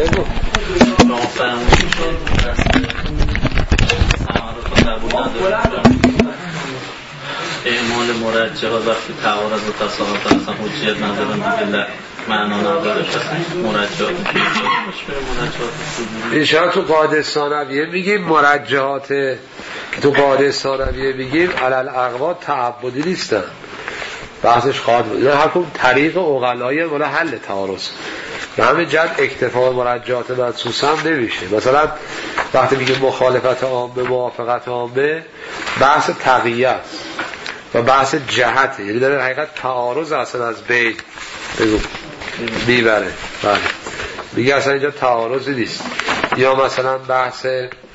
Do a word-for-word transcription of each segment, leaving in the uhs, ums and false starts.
بگو اعمال مرجح ها وقتی تعارض و تصاحب اصلا حجیت ندارن دیگه معنا نداره مرجحات اینشان تو قاعده ثانویه میگیم مرجحات که تو قاعده ثانویه میگیم علل اقوا تعبدی نیستن، بحثش خواهد بود. هر کدوم طریق عقلایی ولی حل تعارض. به همین جهت اکتفا مرجحات منصوص هم نمیشه. مثلا وقتی میگه مخالفت عامه موافقت عامه بحث تقیه است و بحث جهته، یعنی در حقیقت تعارض اصلا از بین بگو میبره. بله میگه اصلا اینجا تعارضی نیست. یا مثلا بحث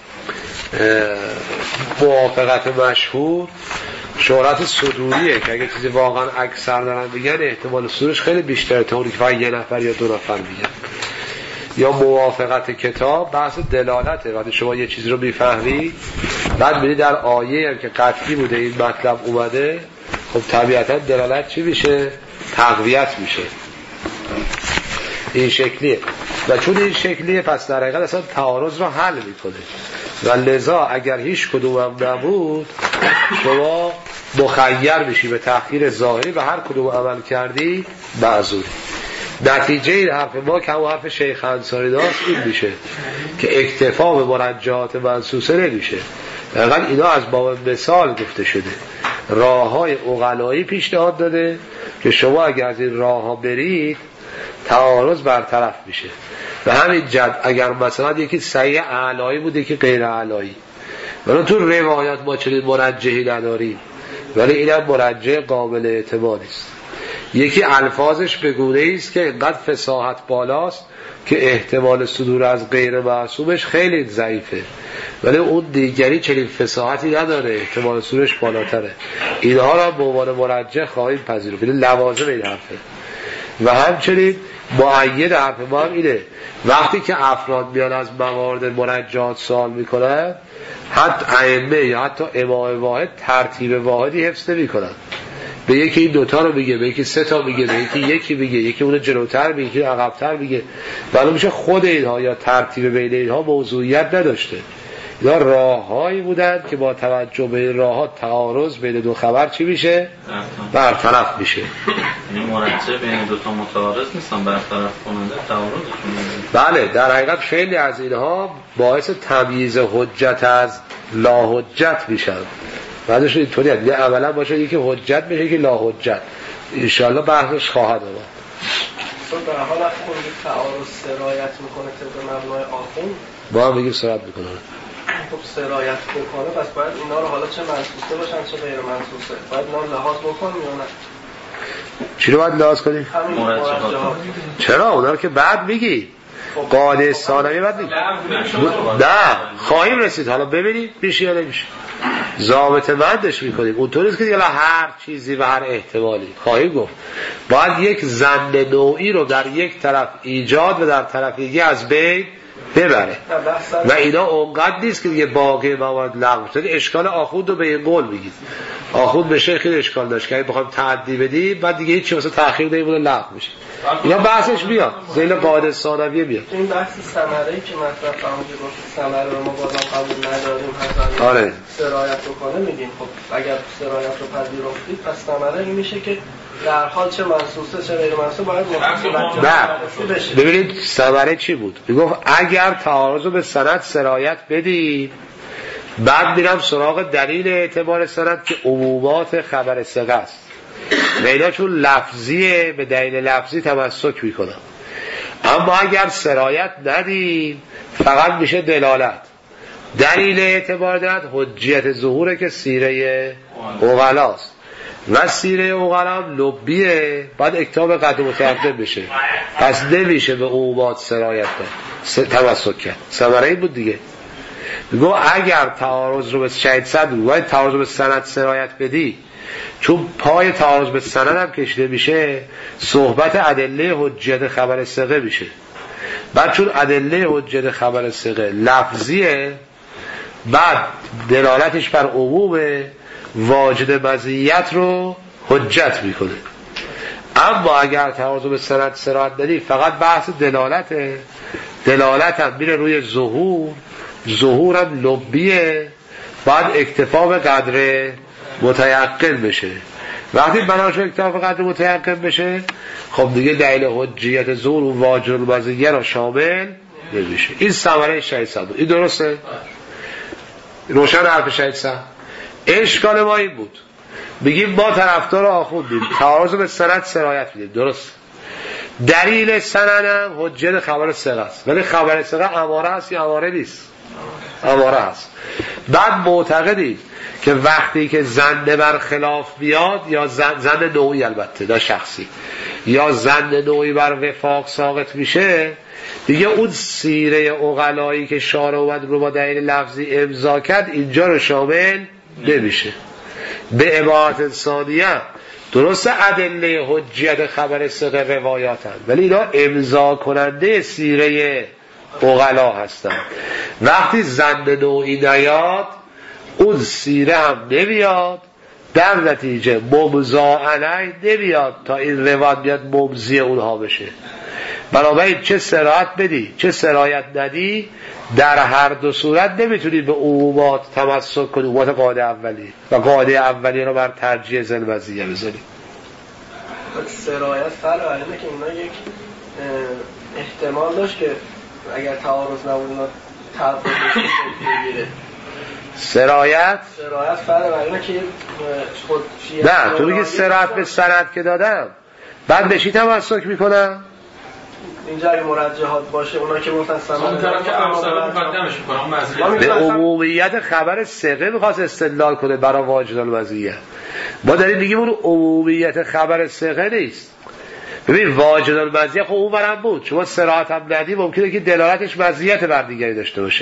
موافقت مشهور شهرت صدوریه که اگه چیزی واقعا اکثر دارن بگن احتمال صدورش خیلی بیشتره تا اونی که فقط یه نفر یا دو نفر میگن. یا موافقت کتاب بحث دلالته، وقتی شما یه چیزی رو میفهمی بعد میری در آیه هم که قطعی بوده این مطلب اومده، خب طبیعتا دلالت چی میشه؟ تقویت میشه. این شکلیه و چون این شکلیه پس در حقیقت اصلا تعارض رو حل میکنه و لذا اگر هیچ کدوم هم نبود شما مخیر میشی به تأخیر ظاهری و هر کدوم عمل کردی معذوری. نتیجه این حرف ما که همون حرف شیخ انصاری داشت این میشه که اکتفا به مرجحات منصوصه نمیشه. دقیقا اینا از باب مثال گفته شده، راه های عقلایی پیشنهاد داده که شما اگر از این راه ها برید تعارض برطرف میشه. به همین جد اگر مثلا یکی صحیح اعلایی بود یکی غیر اعلایی، ولی تو روایات ما چنین مرجحی نداریم، ولی اینم مرجح قابل اعتماد است. یکی الفاظش به گونه‌ای است که اینقدر فصاحت بالاست که احتمال صدور از غیر معصومش خیلی ضعیفه، ولی اون دیگری چنین فصاحتی نداره، احتمال صدورش بالاتره. اینها را به عنوان مرجح خواهیم پذیرفت. این لوازم این حرفه. و همچنین مؤید حرف ما هم اینه وقتی که افراد میان از موارد مرجحات سوال میکنن، حتی ائمه یا حتی امام واحد ترتیب واحدی حفظ نمیکنن. به یکی این دوتا رو میگه، به یکی سه تا میگه، به یکی یکی میگه، یکی اون جلوتر میگه، یکی عقبتر میگه. ولی میشه خود اینها یا ترتیب بین اینها موضوعیت نداشته. اینا راههایی بودن که با توجه به این راهها تعارض بین دو خبر چی میشه؟ برطرف میشه. یعنی مرجح بین دو تا متعارض نیستن، برطرف کننده تعارضشون. بله در حقیقت خیلی از اینها باعث تمییز حجت از لا حجت میشن. بعدش اینطوری هست، یه اولا باشه یکی حجت میشه یکی لا حجت. انشالله بحثش خواهد آمد. به هر حال وقتی میگه تعارض سرایت میکنه طبق مبنای آخوند، با هم میگیم سرایت میکنه. خب سرایت بکنه پس باید اینا رو حالا چه منصوصه باشن چه غیر منصوصه باید اینا رو لحاظ بکنیم یا نه؟ چی رو باید لحاظ کنیم؟ چرا؟ اونا رو که بعد میگی قاعده ثانویه بعد میگی. نه خواهیم رسید، حالا ببینید میشه یا نمیشه. ضابط بندش میکنیم. اونطور نیست که دیگه هر چیزی و هر احتمالی خواهیم گفت. باید یک ظن نوعی رو در یک طرف ایجاد و در طرف دیگه از بین ببره و اینا اونقدر نیست که دیگه باقی موارد لغو شد. اشکال آخوند رو به این قول میگید. آخوند به شیخ اشکال داشت که اگه بخوایم تعدی بدیم بعد دیگه هیچی واسه تأخیر نمیمونه لغو میشه. اینا بحثش میاد ذیل قاعده ثانویه میاد. این بحث ثمره‌ای که مطرح فرمودید گفت ثمره رو ما بازم قبول نداریم حتما آره سرایت بکنه میگیم. خب اگر سرایت رو پذیرفتید پس ثمره این میشه که در حال چه منصوصه چه غیر منصوصه باید مخالفت بشه. ببینید ثمره چی بود؟ میگفت اگر تعارض رو به سند سرایت بدید بعد میرم سراغ دلیل اعتبار سند که عمومات خبر ثقه است و اینا چون لفظیه به دلیل لفظی تمسک میکنم. اما اگر سرایت ندیم فقط میشه دلالت. دلیل اعتبار دارد حجیت ظهوره که سیره عقلاست و سیره عقلا لبیه، بعد اکتاب قد متقدم بشه، پس نمیشه به عمومات سرایت کرد تمسک کرد. ثمره این بود دیگه. میگو اگر تعارض رو به شهید صد بود باید تعارض رو به سند سرایت بدی، چون پای تعارض به سند هم کشیده میشه صحبت ادله حجیت خبر ثقه میشه. بعد چون ادله حجیت خبر ثقه لفظیه بعد دلالتش بر عموم واجد مزیت رو حجت میکنه. اما اگر تعارض به سند سرایت ندی فقط بحث دلالته، دلالت هم میره روی ظهور، ظهور هم لبیه، باید اکتفا به قدر متیقن بشه. وقتی بناش اکتفا به قدر متیقن بشه خب دیگه دلیل حجیت ظهور و واجب المزیه را شامل نمیشه. این ثمره شهید صدوق. این درسته؟ روشن حرف شهید صدوق. اشکال ما این بود بگیم ما طرفدار آخوندیم تعارض به سند سرایت میدیم، درست، دلیل سندم حجت خبر ثقه است، ولی خبر ثقه اماره است یا اماره نیست؟ اماره است. بعد معتقدید که وقتی که زنده بر خلاف بیاد یا زن, زن نوعی، البته دا شخصی، یا زن نوعی بر وفاق ساقط میشه دیگه اون سیره عقلایی که شارع اومد رو با دلیل لفظی امضا کرد اینجا رو شامل نمیشه. به عبارت ثانیه درست ادله حجیت خبر ثقه روایاتن ولی اینا امضا کننده سیره عقلا هستن. وقتی زن نوعی نیاد اون سیره هم نمیاد، در نتیجه ممضا علیه نمیاد تا این روایت بیاد ممضی اونها بشه. بنابراین چه سرایت بدی چه سرایت ندی در هر دو صورت نمیتونی به عمومات تمسک کنی، عمومات قاعده اولی و قاعده اولی رو بر ترجیح ذوالمزیه بذاری. سرایت فرق اینه که اینا یک احتمال داشت که اگر تعارض نبود اینا تعارض بگیره. سرایت سرایت فرق اینه که خود نه تو میگی سرایت به سند که دادم بعد به چی تمسک میکنم؟ اینجا اگه مرجحات باشه اونا که گفتن سند طرف که ارسال مقدمش میکنه به عمومیت خبر ثقه میخواست استدلال کنه برای واجد المزیه. ما داریم میگیم اون عمومیت خبر ثقه نیست. ببین واجد المزیه خب اون برم بود، شما صراحت هم ندی ممکنه که دلالتش مزیت بر دیگری داشته باشه.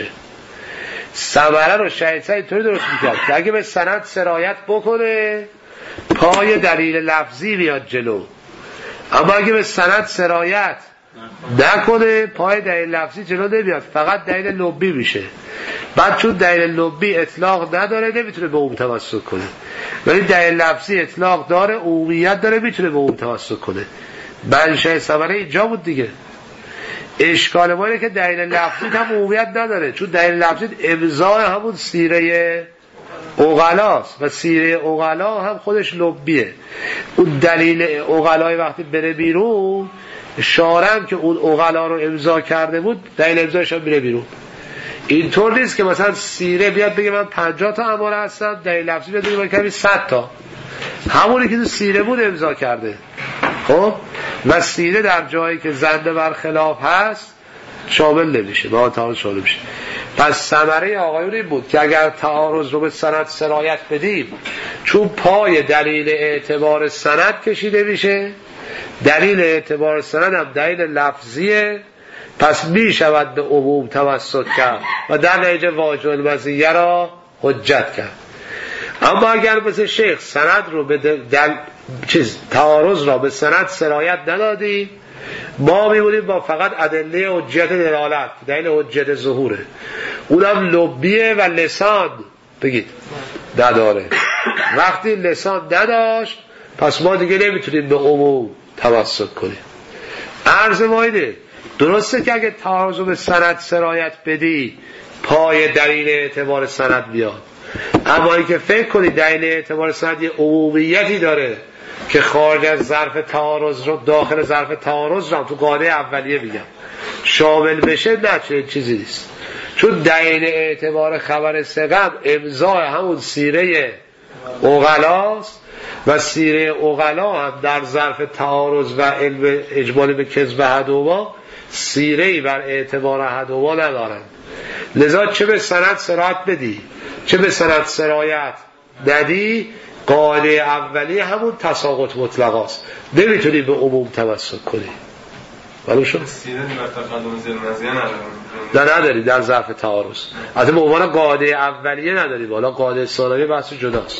ثمره رو شهید صدوق اینطوری درست میکرد که اگه به سند سرایت بکنه پای دلیل لفظی بیاد جلو، اما اگه به سند سرایت نکنه پای دلیل لفظی جلو نمیاد، فقط دلیل لبی میشه. بعد چون دلیل لبی اطلاق نداره نمیتونه به اون تمسک کنه، ولی دلیل لفظی اطلاق داره، عمومیت داره، میتونه به اون تمسک کنه. منشأ ثمره اینجا بود دیگه. اشکال ما اینه که دلیل لفظی هم عمومیت نداره، چون دلیل لفظی امضای همون سیره عقلاست و سیره عقلا هم خودش لبیه. اون دلیل عقلای وقتی بره بیرون شارم که اون عقلا رو امضا کرده بود دلیل امضایش هم میره بیرون. اینطور نیست که مثلا سیره بیاد بگه من پنجاه تا اماره هستم، دلیل لفظی بیاد بگه من کمی صد تا، همونی که تو سیره بود امضا کرده. خب و سیره در جایی که زنده بر خلاف هست شامل نمیشه، با تعارض شامل میشه. پس ثمره آقایون این بود که اگر تعارض رو به سند سرایت بدیم، چون پای دلیل اعتبار سند کشیده میشه، دلیل اعتبار سند هم دلیل لفظیه، پس میشود به عموم توسط کرد و در نتیجه واجب المزیه را حجت کرد. اما اگر مثل شیخ سند رو به دل... چیز تعارض را به سند سرایت ندادیم، ما میبودیم با فقط ادله حجت دلالت، دلیل حجت ظهوره، اونم لبیه و لسان بگید نداره. وقتی لسان نداشت پس ما دیگه نمیتونیم به عموم تمسک کنیم. عرض ما اینه درسته که اگه تعارض به سند سرایت بدی پای دلیل اعتبار سند بیاد، اما این که فکر کنی دلیل اعتبار سند یه عمومیتی داره که خارج از ظرف تعارض رو داخل ظرف تعارض رو تو قاعده اولیه میگم شامل بشه، نه چنین چیزی نیست. چون دلیل اعتبار خبر ثقه امضای همون سیره عقلاست و سیره عقلا هم در ظرف تعارض و علم اجمالی به کذب احدهما سیره‌ای بر اعتبار احدهما ندارن. لذا چه به سند سرایت بدی چه به سند سرایت ندی، قاعده اولی همون تساقط مطلق است، نمیتونی به عموم توسط کنی. معلوم شد؟ سیره بر تقدم ذوالمزیه نداری؟ نه نداری در ظرف تعارض. البته به عنوان قاعده اولیه نداری، حالا قاعده ثانویه بحث جداست.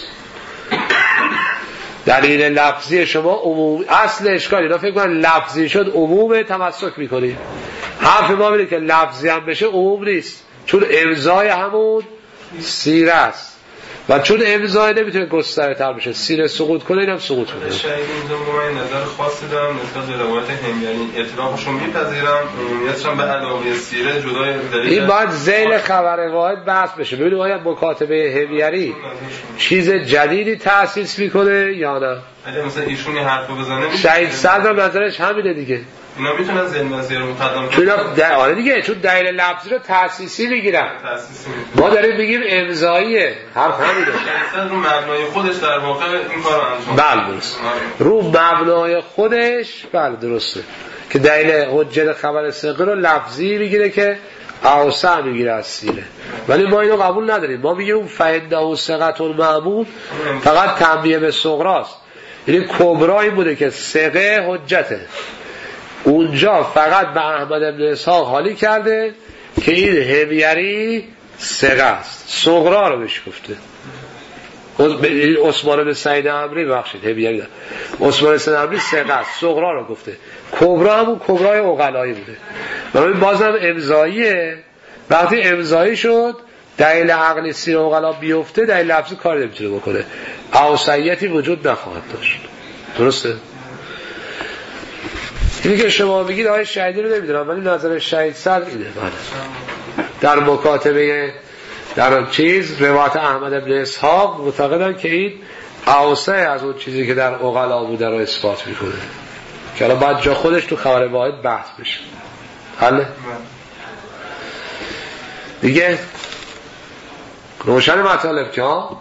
دلیل لفظی شما عموم اصل اشکالی، اینا فکر کنن لفظی شد عموم تمسک میکنی. حرف ما اینه که لفظی هم بشه عموم نیست، چون امضای همون سیره است. و چون امضای نمیتونه گستره تر بشه، سینه سقوط کنه اینم سقوط کنه. شاید اینجا من نظر خاصی دارم نسبت به روایت همیانی، اطلاقشون میپذیرم، عمومیتش هم به علاوه سیره جدای دلیل. این باید ذیل خبر واحد بحث بشه. ببینید آیا مکاتبه همیاری چیز جدیدی تأسیس میکنه یا نه؟ اگه مثلا ایشون حرفو بزنه شهید صدر نظرش همینه دیگه. اینا میتونن ذیل مسیر رو مقدم چون در آره دیگه، چون دلیل لفظی رو تأسیسی میگیرن. تأسیسی ما داریم میگیم امضاییه، حرف همینه. اصلا رو مبنای خودش در واقع این کارو انجام بله درست. رو مبنای خودش بله درسته که دلیل حجت خبر ثقه رو لفظی میگیره که اوسع میگیره از سیره، ولی ما اینو قبول نداریم. ما میگیم اون فعنده ثقة المأمون فقط تنبیه به صغراست، یعنی کبرا این بوده که ثقه حجته، اونجا فقط به احمد بن اسحاق حالی کرده که این همیاری ثقه است، صغرا رو بهش گفته. عثمان بن سعید عمری بخشید همیاری دار عثمان بن سعید عمری ثقه است، صغرا رو گفته. کبرا همون کبرای عقلایی بوده. ولی بازم امضاییه، وقتی امضایی شد دلیل عقلی سیر عقلا بیفته دلیل لفظی کار نمیتونه بکنه، اوصیتی وجود نخواهد داشت. درسته؟ اینی که شما بگید آقای شهیدی رو نمیدونم، ولی نظر شهید صدر اینه. بله در مکاتبه در چیز روایت احمد بن اسحاق معتقدن که این اوسع از اون چیزی که در عقلا بوده رو اثبات میکنه که الان بعد جا خودش تو خبر واحد بحث بشه. حله؟ دیگه روشن مطالب که ها.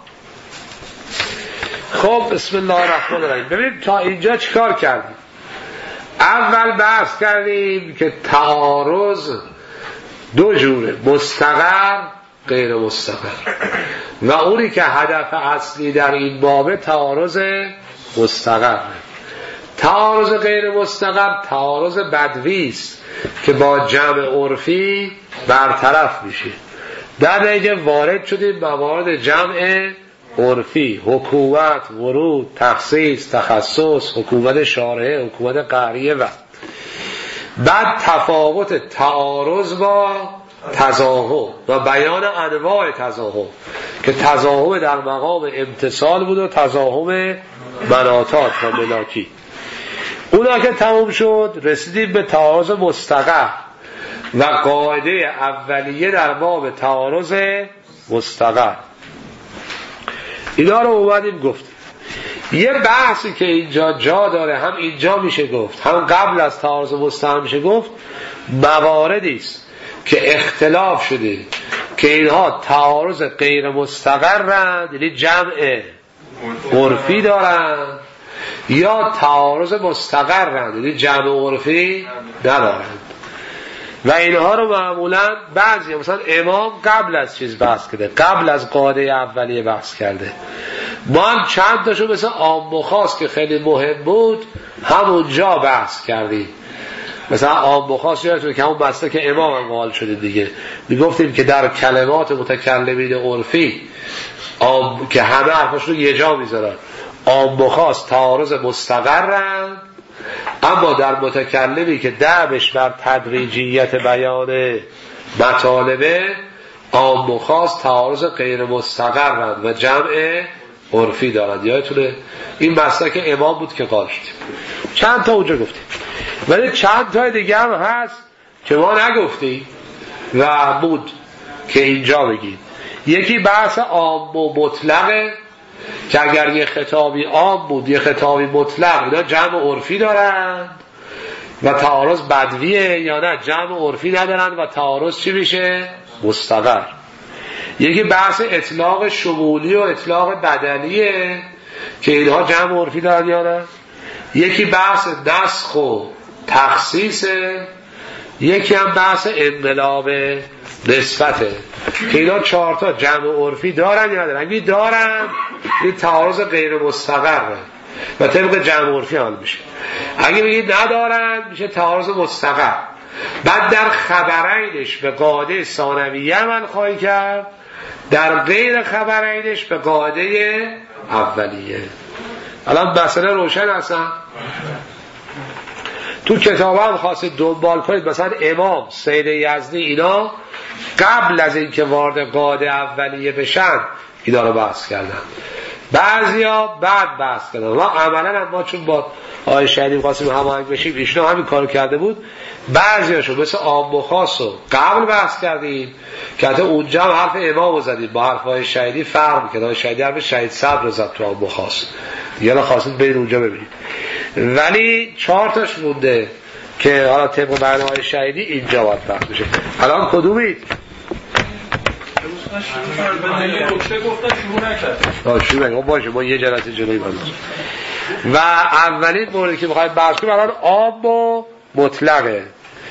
خب بسم الله الرحمن الرحیم. ببینید تا اینجا چیکار کردیم؟ اول بحث کردیم که تعارض دو جوره، مستقر غیر مستقر، و اونی که هدف اصلی در این بابه تعارض مستقر. تعارض غیر مستقر تعارض بدوی است که با جمع عرفی برطرف میشه. در نتیجه وارد شدیم موارد جمع عرفی، حکومت، ورود، تخصیص، تخصص، حکومت شارعه، حکومت قهریه و بعد تفاوت تعارض با تظاهر و بیان انواع تظاهر که تظاهر در مقام امتصال بود و تظاهر مناطات و ملاکی. اونا که تموم شد رسیدیم به تعارض مستقر و قاعده اولیه در باب تعارض مستقر. اینا رو اومدیم گفتیم. یه بحثی که اینجا جا داره، هم اینجا میشه گفت هم قبل از تعارض مستقر میشه گفت، مواردی است که اختلاف شده که اینها تعارض غیر مستقرند، یعنی جمع عرفی دارند، یا تعارض مستقرند، یعنی جمع عرفی ندارند. و اینها رو معمولا بعضی مثلا امام قبل از چیز بحث کرده، قبل از قاعده اولیه بحث کرده. ما هم چند تاشو مثل عام و خاص که خیلی مهم بود همونجا بحث کردیم. مثلا عام و خاص یادتونه که همون بسته که امام هم قائل شده دیگه، میگفتیم که در کلمات متکلمین عرفی عام که همه حرفاش رو یه جا میذارن، عام و خاص تعارض مستقرن، اما در متکلمی که دعوش بر تدریجیت بیان مطالبه عام و خاص تعارض غیر مستقرند و جمع عرفی دارند. یادتونه این مسئله که امام بود که قائل شدیم. چند تا اونجا گفتیم، ولی چند تا دیگه هم هست که ما نگفتیم و بود که اینجا بگیم. یکی بحث عام و مطلقه که اگر یه خطابی عام بود یه خطابی مطلق، اینا جمع عرفی دارند و تعارض بدویه، یا نه جمع عرفی ندارند و تعارض چی میشه؟ مستقر. یکی بحث اطلاق شمولی و اطلاق بدلیه که اینها جمع عرفی دارند یا نه. یکی بحث نسخ و تخصیصه. یکی هم بحث انقلاب نسبته که اینا چهارتا جمع عرفی دارن یا ندارن. اگه دارن این تعارض غیر مستقره و طبق جمع عرفی حال میشه. اگه بگید ندارن میشه تعارض مستقر. بعد در خبرینش به قاعده ثانویه عمل خواهی کرد، در غیر خبرینش به قاعده اولیه. الان مسئله روشن هستن؟ تو کتاب هم خواستید دنبال کنید، مثلا امام سید یزدی اینا قبل از اینکه وارد قاعده اولیه بشن اینا رو بحث کردن، بعضیا بعد بحث کردن. ما عملا ما چون با آقای شهیدی خواستیم هماهنگ بشیم، ایشون همین کارو کرده بود، بعضیاشو مثل عام و خاص رو قبل بحث کردیم که حتی اونجا هم حرف امام رو زدیم، با حرف های شهیدی فرق می‌کنه. آقای شهیدی حرف شهید صبر رو زد تو عام و خاص، دیگه الان خواستید برید اونجا ببینید. ولی چهار تاش مونده که حالا طبق برنامه شهیدی اینجا باید بحث بشه. الان کدومید؟ شروع شروع نکرد. باشه ما یه جلسه جلوی باید. و اولین موردی که میخوایم بحث کنیم الان عام و مطلقه.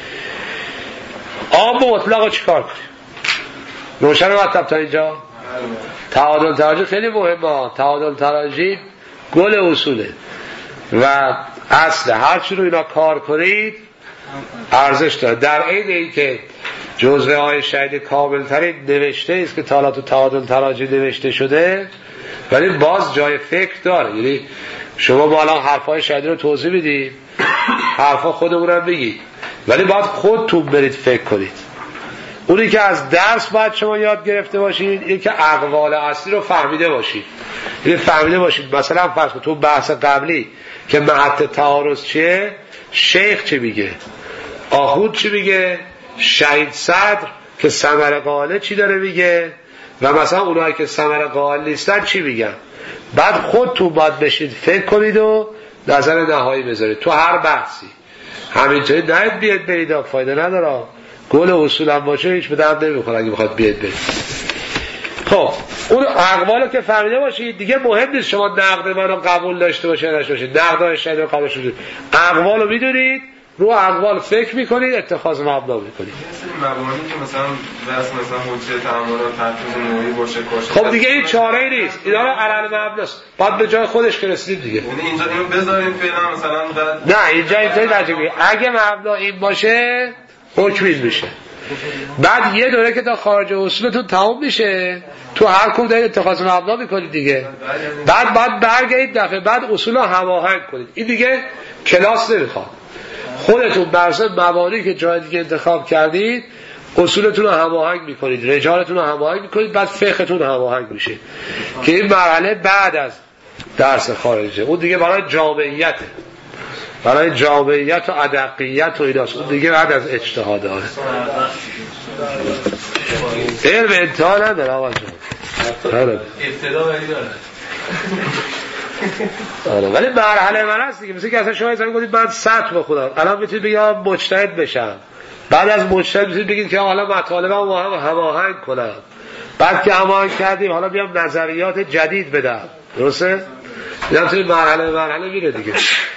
عام و مطلق رو چیکار کنیم؟ روشن مطلب تا اینجا؟ تعادل تراجی خیلی مهمه. تعادل تراجی گل اصوله و اصل هر چی رو اینا کار کنید ارزش داره. در عین اینکه جزوه های شهید کامل ترین نوشته است که تا حالا تو تعادل تراجی نوشته شده، ولی باز جای فکر داره. یعنی شما ما الان حرفای شهید رو توضیح بدید، حرفا خودمونم بگید، ولی باید خودتون برید فکر کنید. اونی که از درس باید شما یاد گرفته باشید، اینی که اقوال اصلی رو فهمیده باشید. یعنی فهمیده باشید مثلا فرض کن تو بحث قبلی که محط تعارض چیه، شیخ چی میگه، آخوند چی میگه، شهید صدر که ثمر قائله چی داره میگه، و مثلا اونایی که ثمر قائل نیستن چی میگن. بعد خودتون باید بشید فکر کنید و نظر نهایی بذارید تو هر بحثی. همینطوری نهید بیاد برید، فایده نداره. گل اصول هم باشه هیچ به درد نمیخوره اگه بخواد بیاد برید. خب اون اقوالو که فهمیده باشید دیگه مهم نیست شما نقد منو قبول داشته باشید یا نشته باشید، نقدای شهید رو قبول داشته باشید، اقوالو میدونید، رو اقوال فکر میکنید، اتخاذ مبنا میکنید. مثلا مبانی که مثلا بس مثلا حجت تعاملات تفسیر نوعی باشه کاشه، خب دیگه این چاره‌ای نیست، اینا رو علل مبناست، بعد به جای خودش که رسیدید دیگه. یعنی اینجا اینو بذاریم فعلا مثلا بعد نه اینجا اینطوری نجوری، اگه مبنا این باشه حکم این میشه. بعد یه دوره که تا خارج اصولتون تموم میشه، تو هر کدوم دارید اتخاذ مبنا میکنید دیگه. بعد بعد برگردید دفعه بعد اصول رو هماهنگ کنید. این دیگه کلاس نمیخواد. خودتون برسه مبانی که جای دیگه انتخاب کردید اصولتون رو هماهنگ میکنید، رجالتون رو هماهنگ میکنید، بعد فقهتون هماهنگ میشه که این مرحله بعد از درس خارجه. اون دیگه برای جامعیته، برای جامعیت و ادقیت و ایناست. اون دیگه بعد از اجتهاده ها. علم انتها نداره آقا جان، ابتدا ولی داره. آره ولی مرحله من هست دیگه. مثل که اصلا شما اصلا گفتید من سطح بخونم، الان میتونید بگید مجتهد بشم، بعد از مجتهد میتونید بگید که حالا مطالبم با هم هماهنگ کنم، بعد که هماهنگ کردیم حالا بیام نظریات جدید بدم. درسته؟ میگم توی مرحله مرحله میره دیگه.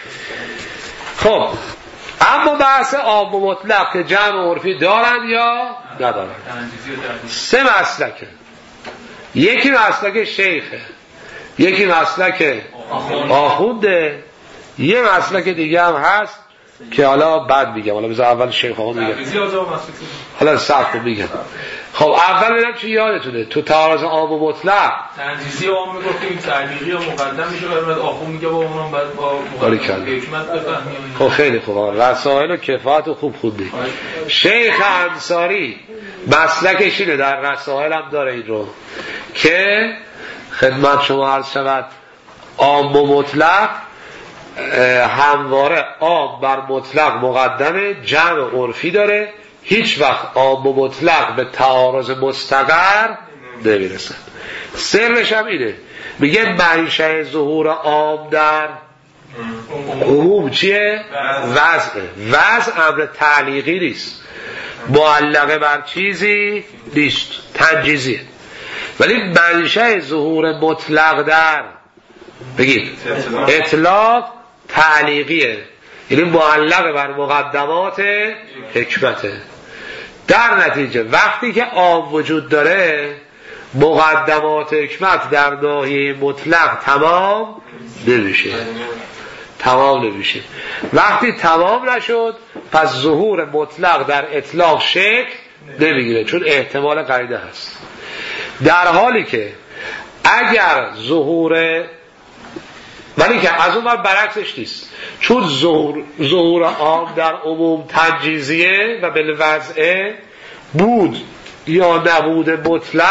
خب اما بحث عام و مطلق که جمع و عرفی دارن یا ندارن، سه مسلکه. یکی مسلک شیخه، یکی مسلک آخونده، یه مسلک دیگه هم هست که حالا بعد میگم. حالا بذار اول شیخ آخوند میگم، حالا سخت میگم. خب اول ببینم چی یادتونه تو تعارض عام و مطلق تنجیزی عام میگفتیم، تعلیقی یا مقدم میشه، بعد آخوند میگه با اونم بعد با مقدم حکمت بفهمیم. خب خیلی خوب، رسائل و کفایت و خوب خوندی. شیخ انصاری مسلکش اینه، در رسائل هم داره این رو که خدمت شما عرض شود عام و مطلق همواره عام بر مطلق مقدمه، جمع عرفی داره، هیچ وقت عام و مطلق به تعارض مستقر نمیرسن. سرش هم اینه، میگه منشأ ظهور عام در عموم چیه؟ وضعه. وضع امر تعلیقی نیست، معلقه بر چیزی نیست، تنجیزیه. ولی منشأ ظهور مطلق در بگید اطلاق تعلیقیه، یعنی معلق بر مقدمات حکمته. در نتیجه وقتی که عام وجود داره مقدمات حکمت در ناحیه مطلق تمام نمیشه، تمام نمیشه. وقتی تمام نشد پس ظهور مطلق در اطلاق شکل نمیگیره، چون احتمال قرینه هست. در حالی که اگر ظهور، ولی که از اون بر برعکسش نیست، چون ظهور, ظهور عام در عموم تنجیزیه و بالوضعه بود یا نبود مطلق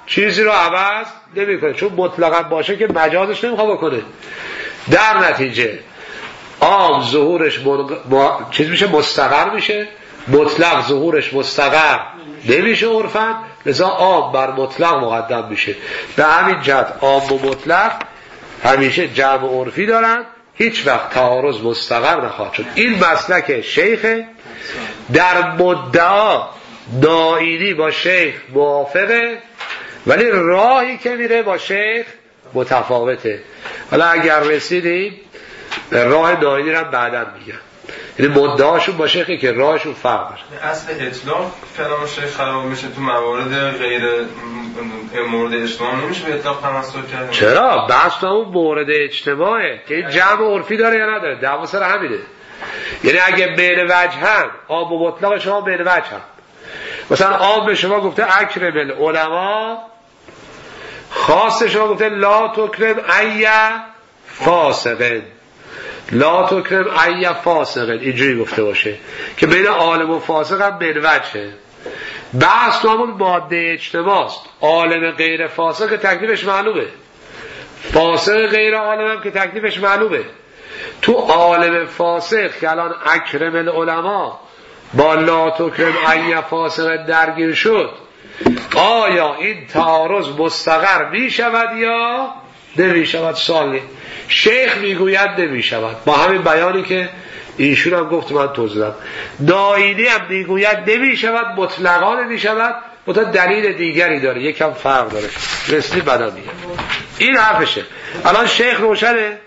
چیزی رو عوض نمیکنه، چون مطلقا باشه که مجازش نمیخواد بکنه. در نتیجه عام ظهورش من... ما... چیز میشه مستقر میشه، مطلق ظهورش مستقر نمیشه عرفاً، لذا عام بر مطلق مقدم میشه. به همین جهت عام و مطلق همیشه جمع عرفی دارن، هیچ وقت تعارض مستقر نخواهد شد. این مسلک شیخ. در مدعا دائینی با شیخ موافقه، ولی راهی که میره با شیخ متفاوته. حالا اگر رسیدیم راه دائینی رو بعداً میگم، یعنی مدعاشون با شیخی که راهشون فرق داره. اصل اطلاق کلام شیخ خراب میشه تو موارد غیر مورد اجتماع، نمیشه به اطلاق تمسک کرد. چرا؟ بحث تو اون مورد اجتماعه که این جمع عرفی داره یا نداره، دعوا سر همینه. یعنی اگه بین وجه هم عام و مطلق شما بین وجه هم، مثلا عام به شما گفته اکرم العلماء، خاص شما گفته لا تکرم ای فاسقن، لا تکرم ای فاسقن، اینجوری گفته باشه که بین عالم و فاسق هم بین وجهه. بحث تو همون ماده اجتماعست. عالم غیر فاسق که تکلیفش معلومه، فاسق غیر عالم هم که تکلیفش معلومه. تو عالم فاسق که الان اکرم العلماء با لا تکرم ای فاسق درگیر شد، آیا این تعارض مستقر می شود یا نمی شود؟ سوالی. شیخ میگوید نمی شود، با همین بیانی که ایشون هم گفت من توضیح دادم. دائینی هم میگوید نمی شود، مطلقا نمی شود، متا دلیل دیگری داره، یکم فرق داره. رسلی بعدا میگم. این حرفشه. الان شیخ روشنه؟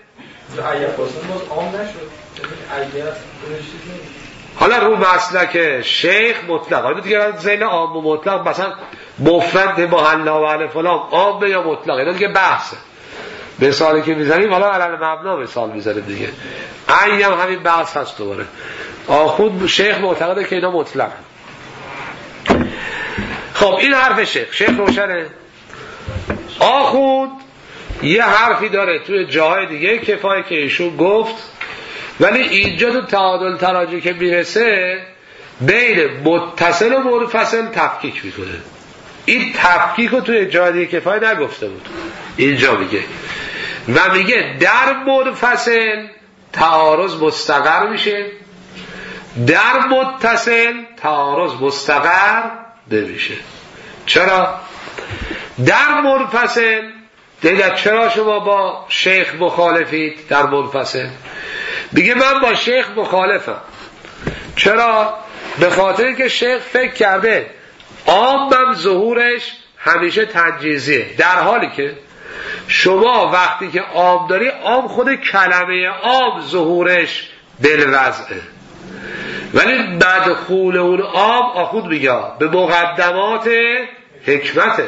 حالا رو مسلک شیخ مطلق، حالا دیگه زین عام و مطلق، مثلا مفرد محلا و علی فلان عام یا مطلق، اینا دیگه بحثه. مثالی که میزنیم حالا علل مبنا مثال میزنیم دیگه، این هم همین بحث هست دوباره. آخوند شیخ معتقده که اینا مطلق. خب این حرف شیخ. شیخ روشنه؟ آخوند یه حرفی داره توی جاهای دیگه کفایه که ایشون گفت، ولی اینجا تو تعادل تراجی که میرسه بین متصل و منفصل تفکیک میکنه. این تفکیک رو توی جای دیگه کفایه نگفته بود، اینجا میگه و میگه در منفصل تعارض مستقر میشه، در متصل تعارض مستقر نمیشه. چرا؟ در منفصل دیگه چرا شما با شیخ مخالفید؟ در منفصل میگه من با شیخ مخالفم. چرا؟ به خاطر که شیخ فکر کرده عامم ظهورش همیشه تنجیزیه، در حالی که شما وقتی که عام داری، عام خود کلمه عام ظهورش بالوضعه، ولی مدخول اون عام آخود میگه به مقدمات حکمته.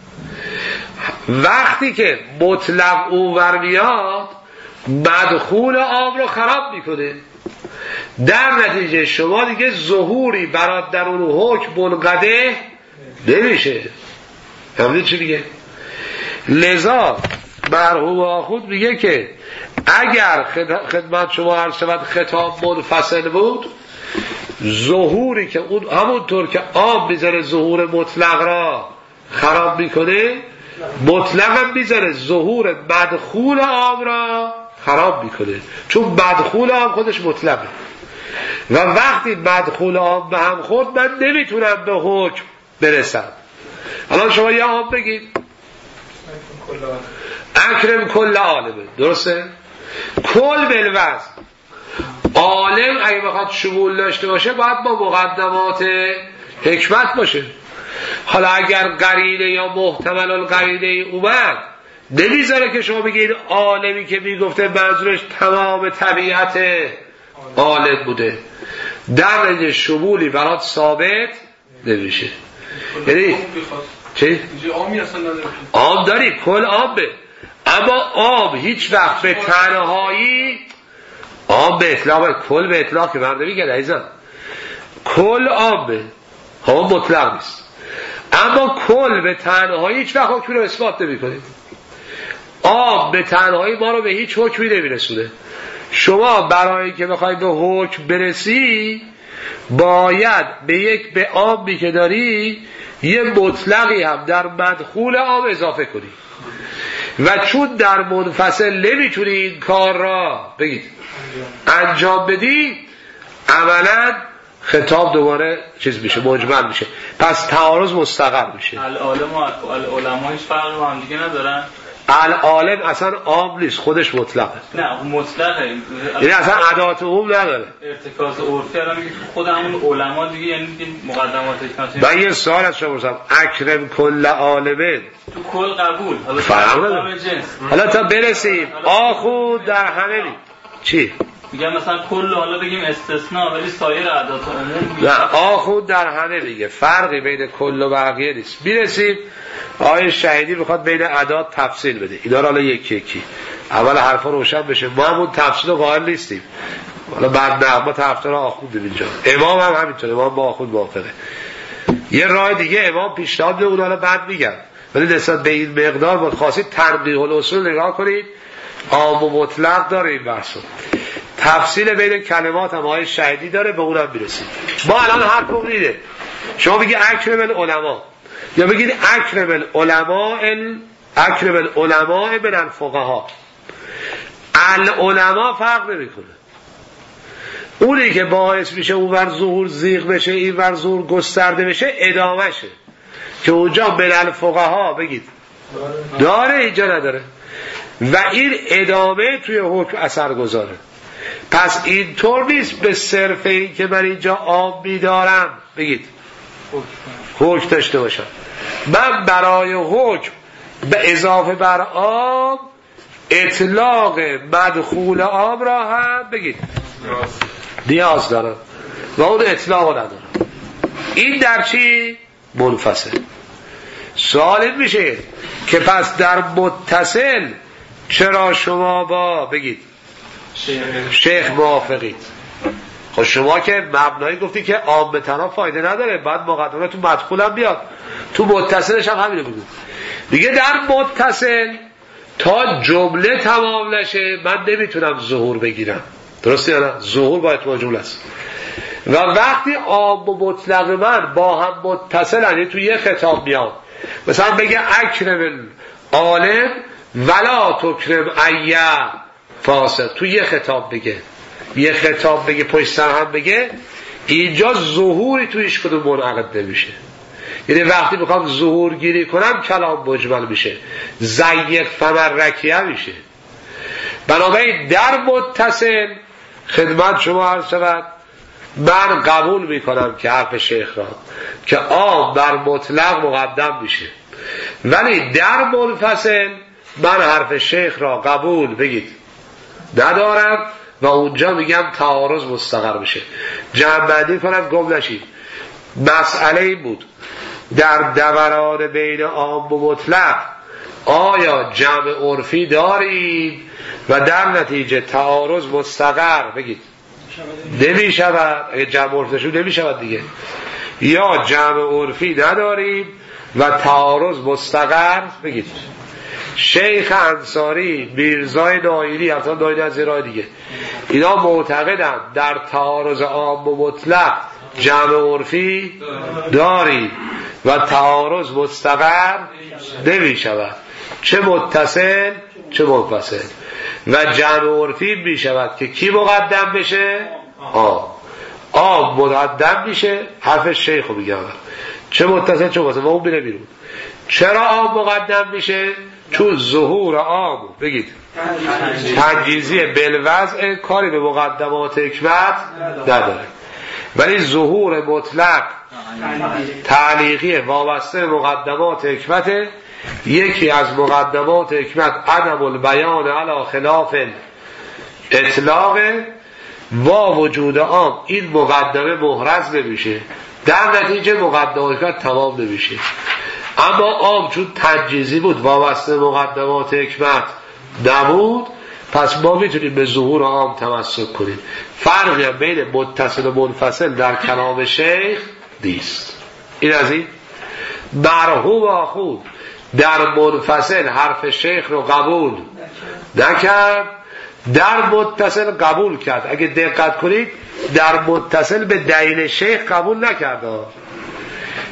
وقتی که مطلق اونور میاد مدخول عام رو خراب میکنه، در نتیجه شما دیگه ظهوری برات در اون حکم منقده نمیشه. همین چی میگه؟ لذا مرحوم آخوند میگه که اگر خدمت شما عرض شود خطاب منفصل بود، ظهوری که اون همونطور که عام میذاره ظهور مطلق را خراب میکنه، مطلق هم میذاره ظهور مدخول عام را خراب میکنه، چون مدخول عام خودش مطلقه و وقتی مدخول عام به هم خورد من نمیتونم به حکم برسم. الان شما یه عام بگید اکرم کل عالمه، درسته؟ کل بالوضع، عالم اگه بخواد شمول داشته باشه باید با مقدمات حکمت باشه. حالا اگر قرینه یا محتمل القرینه اومد، نمیذاره که شما بگید عالمی که میگفته منظورش تمام طبیعت عالم بوده، در نتیجه شمولی برات ثابت نمیشه. یعنی چی؟ عام داری، کل عامه، اما عام هیچ وقت به تنهایی، عام به اطلاق، کل به اطلاق که من نمیگه عزیزم، کل عامه، هم مطلق نیست، اما کل به تنهایی هیچ وقت حکمی رو اثبات نمی‌کنه. عام به تنهایی ما رو به هیچ حکمی نمیرسونه. شما برای که بخوای به حکم برسی باید به یک به عامی که داری یه مطلقی هم در مدخول عام اضافه کنی و چون در منفصل نمیتونی این کار را بگید انجام بدی، عملا خطاب دوباره چیز میشه، مجمل میشه، پس تعارض مستقر میشه. العالم و العلماء هیچ فرقی با هم دیگه ندارن. العالم اصلا عام نیست، خودش مطلقه. نه مطلقه، یعنی اصلا ادات عموم نداره. ارتکاز عرفی الان میگه خود همون علما دیگه، یعنی مقدمات حکمت. من یه سوال از شما پرسیدم، اکرم کل عالمه تو کل قبول، حالا فرق نداره. حالا تا برسیم آخو در همه می چی؟ میگم مثلا کل، حالا بگیم استثناء، ولی سایر ادات عموم نه، آخو در همه میگه، فرقی بین کل و بقیه نیست. میرسیم آیه شهیدی بخواد بین ادات تفصیل بده، اینا رو حالا یکی یکی اول حرفا روشن بشه. ما همون تفصیل رو قائل نیستیم، حالا بعد نه ما طرفدار آخوندیم اینجا. امام هم همینطوره، امام با آخوند موافقه. یه راه دیگه امام پیشنهاد میده، اون حالا بعد میگم، ولی نسبت به این مقدار بود خواستید تنقیح الاصول نگاه کنید، عام و مطلق داره این بحثو. تفصیل بین کلمات هم آیه شهیدی داره، به اونم میرسیم. ما الان حرفمون اینه، شما بگی اکرم العلماء یا بگید اکرم العلماء ال... اکرم العلماء من الفقهاء، العلماء فرق نمیکنه. اونی که باعث میشه اونور ظهور زیغ بشه اینور ظهور گسترده بشه ادامهشه، که اونجا من الفقهاء بگید داره، اینجا نداره، و این ادامه توی حکم اثر گذاره. پس اینطور نیست به صرف این که من اینجا عام میدارم بگید حکم داشته باشم. من برای حکم به اضافه بر عام اطلاق مدخول عام را هم بگید نیاز دارم و اون اطلاق ندارم. این در چی؟ منفصل. سوال این میشه که پس در متصل چرا شما با بگید شیخ موافقید؟ خب شما که مبنایی گفتی که عام تنها فایده نداره، بعد مقدمه تو مدخول هم بیاد، تو متصلش هم همینو بگو. دیگه در متصل تا جمله تمام نشه من نمیتونم ظهور بگیرم، درسته یا نه؟ ظهور باید تو جمله است. و وقتی عام و مطلق من با هم متصل، یعنی تو یه خطاب میاد، مثلا بگه اکرم عالم ولا تکرم ایه فاسق، تو یه خطاب بگه، یه خطاب بگه پشت سر هم بگه، اینجا ظهوری تو هیچ کدوم منعقد نمیشه. یعنی وقتی میخوام ظهور گیری کنم کلام مجمل میشه، زیق فمرکیه میشه. بنابراین در متصل خدمت شما عرض شود، من قبول میکنم که حرف شیخ را که عام بر مطلق مقدم میشه، ولی در منفصل من حرف شیخ را قبول بگید ندارم و اونجا میگم تعارض مستقر بشه. جمع بندی کنم گم نشید. مسئله این بود در دوران بین عام و مطلق آیا جمع عرفی دارید و در نتیجه تعارض مستقر بگید نمی شود، اگه جمع عرفشون نمی شود دیگه، یا جمع عرفی نداریم و تعارض مستقر بگید. شیخ انصاری، میرزای نایلی، اصلا نایلی از زیرای دیگه، اینا معتقدن در تعارض عام و مطلق جمع عرفی داریم و تعارض مستقر نمی شود، چه متصل چه منفصل. و جمع عرفی می شود که کی مقدم بشه؟ آم آم مقدم میشه، حرف شیخ رو میگم، چه متصل چه منفصل، و اون میره بیرون. چرا آم مقدم میشه؟ چون ظهور عام بگید تنجیزی بالوضع کاری به مقدمات حکمت نداره، ولی ظهور مطلق تعلیقی وابسته مقدمات حکمت. یکی از مقدمات حکمت عدم البیان علی خلاف اطلاق و وجود عام، این مقدمه محرز نمیشه، در نتیجه مقدمات حکمت تمام نمیشه. اما عام چون تنجیزی بود وابسته مقدمات حکمت نبود، پس ما میتونیم به ظهور عام تمسک کنیم. فرقی هم بین متصل و منفصل در کلام شیخ نیست. این از این مرحوم آخوند در منفصل حرف شیخ رو قبول نکرد، در متصل قبول کرد. اگه دقت کنید در متصل به دلیل شیخ قبول نکرد،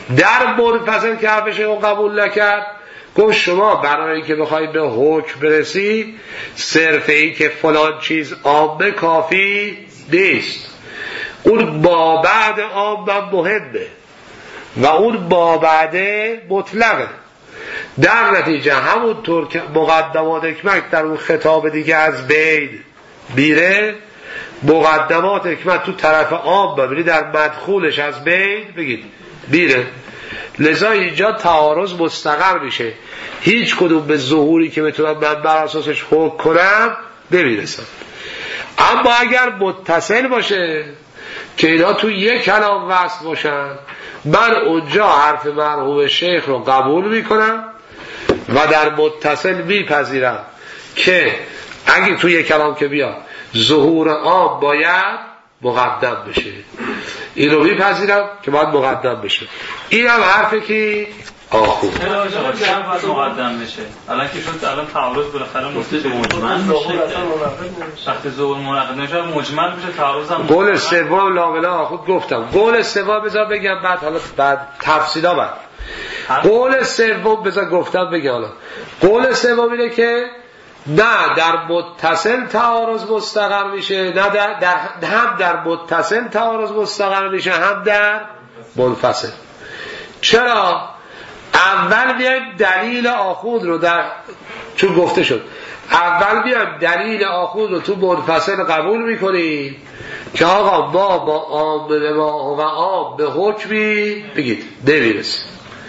در منفصل که حرفش رو قبول نکرد، گفت شما برای اینکه بخوای به حکم برسی صرف این که فلان چیز عامه کافی نیست، اون با بعد عام مهمه و اون با بعده مطلقه. در نتیجه همونطور که مقدمات حکمت در اون خطاب دیگه از بین میره، مقدمات حکمت تو طرف عام ببینید در مدخولش از بین بگید میره. لذا اینجا تعارض مستقر میشه، هیچ کدوم به ظهوری که بتونم من بر اساسش حکم کنم نمیرسم. اما اگر متصل باشه که اینا تو یک کلام وصل باشن، من اونجا حرف مرحوم شیخ رو قبول میکنم و در متصل میپذیرم که اگه تو یک کلام که بیاد ظهور عام باید مقدم بشه، این رو میپذیرم که باید مقدم بشه. این هم حرفی که آخون چرا باید مقدم بشه؟ الان که شد الان تعارض بالاخره مستش مجمل میشه، وقتی ظهور منعقد نشه مجمل میشه، تعارض هم قول سوم لاولا آخود گفتم. قول سوم بذار بگم بعد حالا بعد تفصیلا بعد قول سوم بذار گفتم بگم. حالا قول سوم اینه که نه در متصل تعارض مستقر میشه، نه در, در هم در متصل تعارض مستقر میشه هم در منفصل. چرا؟ اول بیایم دلیل آخوند رو در چون گفته شد اول بیایم دلیل آخوند رو تو منفصل قبول میکنیم که آقا ما با عام به ما و عام به حکمی بگید نمیرسیم،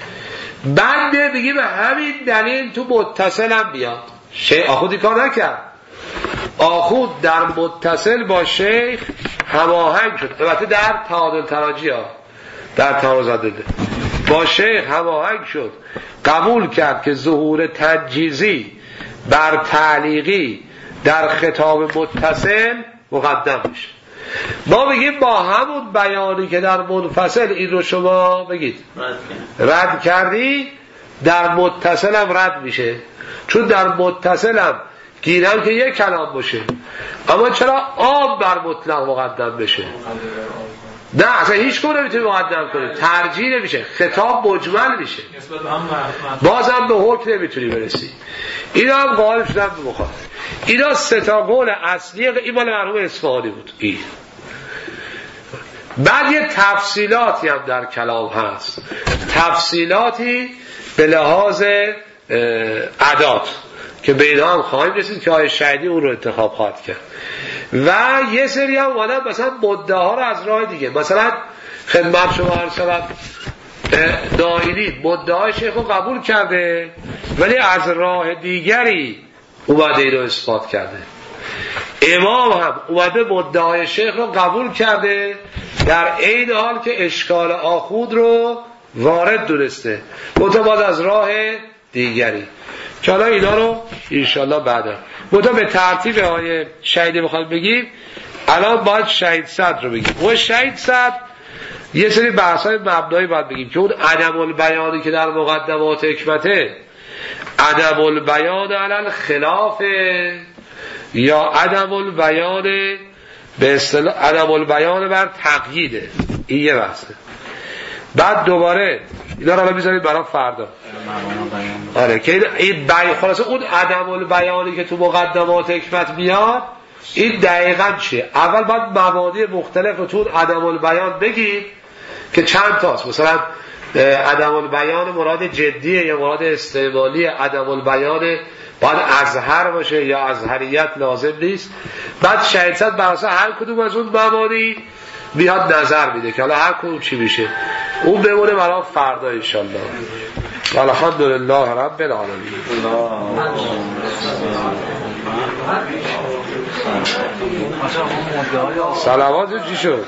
بعد بگیم همین دلیل تو متصل هم بیاد. شیخ آخوندی کار نکرد، آخوند در متصل با شیخ هماهنگ شد، البته در تعادل تراجی ها در تعارض عدده با شیخ هماهنگ شد، قبول کرد که ظهور تجیزی بر تعلیقی در خطاب متصل مقدم میشه. ما بگیم با همون بیانی که در منفصل این رو شما بگید رد کردی، در متصل هم رد میشه، چون در متصل هم گیرم که یک کلام باشه، اما چرا عام بر مطلق مقدم بشه؟ نه اصلا هیچ کنه نمیتونی مقدم کنی، ترجیح نمیشه، خطاب مجمل میشه، بازم به حکم نمیتونی برسی. اینا هم غالب شدن به مخاطب. اینا سه تا قول اصلی این مال مرحوم اصفهانی بود. این بعد یه تفصیلاتی هم در کلام هست، تفصیلاتی به لحاظ عداد که به اینا هم خواهیم رسید که آیه شهیدی اون رو انتخاب خواهد کرد. و یه سری هم اومدن مثلا مدعاها رو از راه دیگه، مثلا خدمت شما عرض شود دائینی مدعای شیخ رو قبول کرده ولی از راه دیگری اومده این رو اثبات کرده. امام هم اومده مدعای شیخ رو قبول کرده در این حال که اشکال آخوند رو وارد دونسته، منتها باز از راه دیگری، که حالا اینا رو انشالله بعدا منتها به ترتیب آیه شهیدی بخواد بگیم. الان باید شهید صدر رو بگیم. و شهید صدر یه سری بحث‌های مبنایی باید بگیم که اون عدم البیانی که در مقدمات حکمته عدم البیان علی الخلاف یا عدم البیان به اصطلاح عدم البیان بر تقییده، این یه بحثه. بعد دوباره اینا رو بذارید برای فردا. آره که این بیان خلاصه اون عدم البیانی که تو مقدمات حکمت میاد این دقیقاً چیه؟ اول باید مبانی مختلف رو تو عدم البیان بگید که چند تاست، مثلا عدم البیان مراد جدیه یا مراد استعمالی، عدم البیان باید ازهر باشه یا ازهریت لازم نیست. بعد شهید صد براسه هر کدوم از اون مبانی بیاد نظر میده که حالا هر کدوم چی میشه، اون بمونه برای فردا انشالله. الحمدلله رب العالمین. صلوات چی شد؟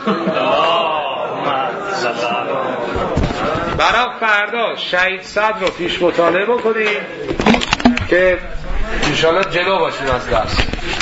برای فردا شهید صدر رو پیش مطالعه بکنیم که انشالله جلو باشیم از درس.